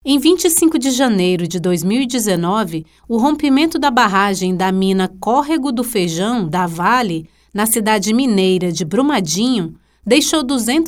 Em 25 de janeiro de 2019, o rompimento da barragem da mina Córrego do Feijão, da Vale, na cidade mineira de Brumadinho, deixou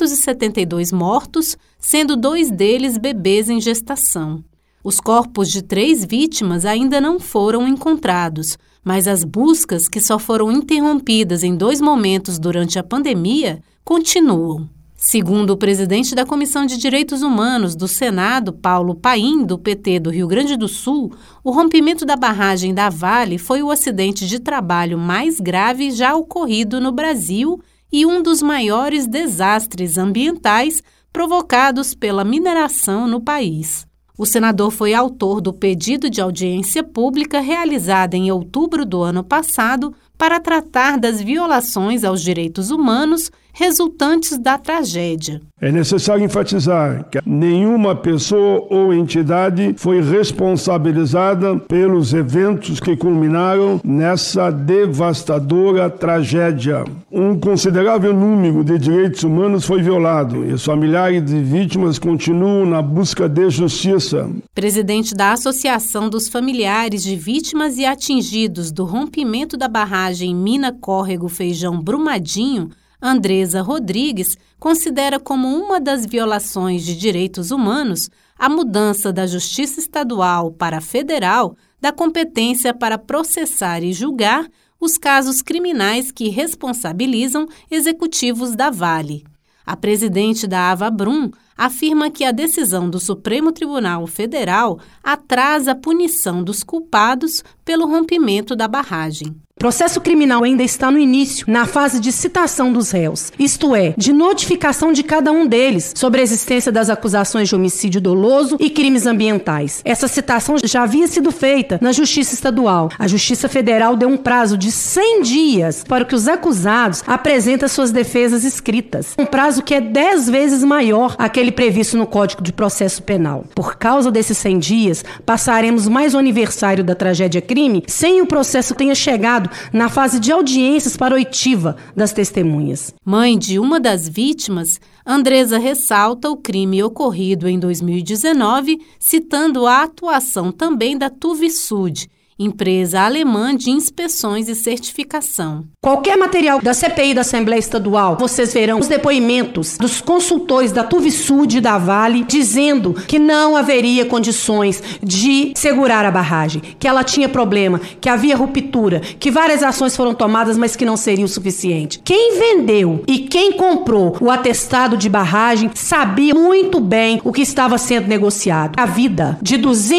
272 mortos, sendo 2 deles bebês em gestação. Os corpos de 3 vítimas ainda não foram encontrados, mas as buscas, que só foram interrompidas em 2 momentos durante a pandemia, continuam. Segundo o presidente da Comissão de Direitos Humanos do Senado, Paulo Paim, do PT do Rio Grande do Sul, o rompimento da barragem da Vale foi o acidente de trabalho mais grave já ocorrido no Brasil e um dos maiores desastres ambientais provocados pela mineração no país. O senador foi autor do pedido de audiência pública realizada em outubro do ano passado para tratar das violações aos direitos humanos resultantes da tragédia. É necessário enfatizar que nenhuma pessoa ou entidade foi responsabilizada pelos eventos que culminaram nessa devastadora tragédia. Um considerável número de direitos humanos foi violado e os familiares de vítimas continuam na busca de justiça. Presidente da Associação dos Familiares de Vítimas e Atingidos do Rompimento da Barragem Mina Córrego Feijão Brumadinho, Andresa Rodrigues, considera como uma das violações de direitos humanos a mudança da Justiça Estadual para a Federal da competência para processar e julgar os casos criminais que responsabilizam executivos da Vale. A presidente da Avabrum afirma que a decisão do Supremo Tribunal Federal atrasa a punição dos culpados pelo rompimento da barragem. O processo criminal ainda está no início, na fase de citação dos réus, isto é, de notificação de cada um deles sobre a existência das acusações de homicídio doloso e crimes ambientais. Essa citação já havia sido feita na Justiça Estadual. A Justiça Federal deu um prazo de 100 dias para que os acusados apresentem suas defesas escritas, um prazo que é 10 vezes maior àquele previsto no Código de Processo Penal. Por causa desses 100 dias, passaremos mais o aniversário da tragédia-crime sem o processo tenha chegado na fase de audiências para oitiva das testemunhas. Mãe de uma das vítimas, Andresa ressalta o crime ocorrido em 2019, citando a atuação também da Tuvisud, empresa alemã de inspeções e certificação. Qualquer material da CPI da Assembleia Estadual, vocês verão os depoimentos dos consultores da Tuvisud e da Vale dizendo que não haveria condições de segurar a barragem, que ela tinha problema, que havia ruptura, que várias ações foram tomadas, mas que não seria o suficiente. Quem vendeu e quem comprou o atestado de barragem sabia muito bem o que estava sendo negociado. A vida de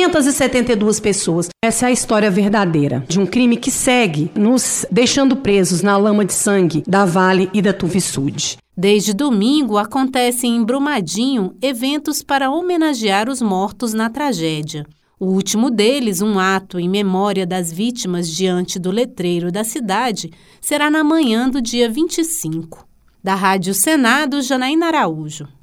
272 pessoas. Essa é a história verdadeira de um crime que segue nos deixando presos na lama de sangue da Vale e da Tuvisud. Desde domingo, acontecem em Brumadinho eventos para homenagear os mortos na tragédia. O último deles, um ato em memória das vítimas diante do letreiro da cidade, será na manhã do dia 25. Da Rádio Senado, Janaína Araújo.